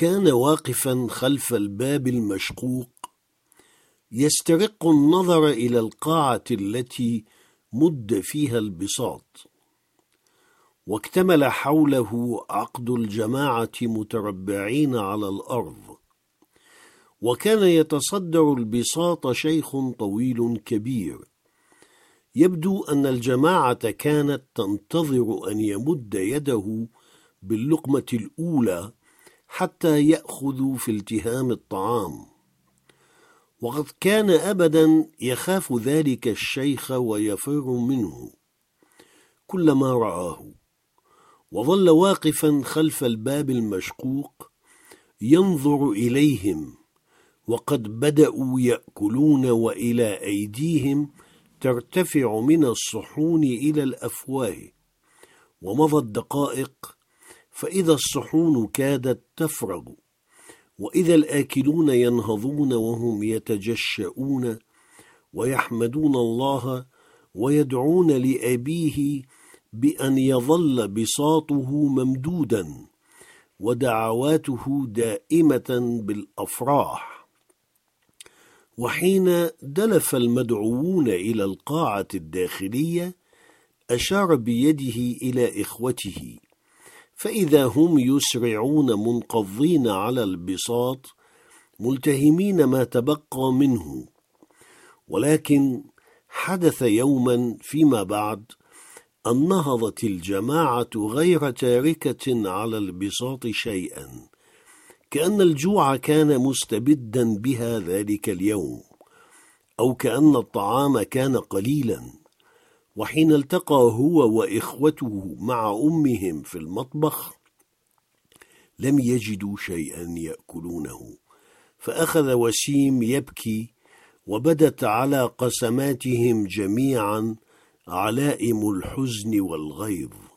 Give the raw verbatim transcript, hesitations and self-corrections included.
كان واقفا خلف الباب المشقوق يسترق النظر إلى القاعة التي مد فيها البساط، واكتمل حوله عقد الجماعة متربعين على الأرض. وكان يتصدر البساط شيخ طويل كبير، يبدو أن الجماعة كانت تنتظر أن يمد يده باللقمة الأولى حتى يأخذوا في التهام الطعام. وقد كان أبدا يخاف ذلك الشيخ ويفر منه كلما رآه، وظل واقفا خلف الباب المشقوق ينظر إليهم، وقد بدأوا يأكلون وإلى أيديهم ترتفع من الصحون إلى الأفواه. ومضت دقائق فإذا الصحون كادت تفرغ، وإذا الآكلون ينهضون وهم يتجشؤون ويحمدون الله ويدعون لأبيه بأن يظل بساطه ممدودا ودعواته دائمة بالأفراح. وحين دلف المدعوون إلى القاعة الداخلية أشار بيده إلى إخوته، فإذا هم يسرعون منقضين على البساط ملتهمين ما تبقى منه. ولكن حدث يوما فيما بعد أن نهضت الجماعة غير تاركة على البساط شيئا، كأن الجوع كان مستبدا بها ذلك اليوم، أو كأن الطعام كان قليلا. وحين التقى هو وإخوته مع أمهم في المطبخ لم يجدوا شيئا يأكلونه، فأخذ وسيم يبكي، وبدت على قسماتهم جميعا علائم الحزن والغيظ.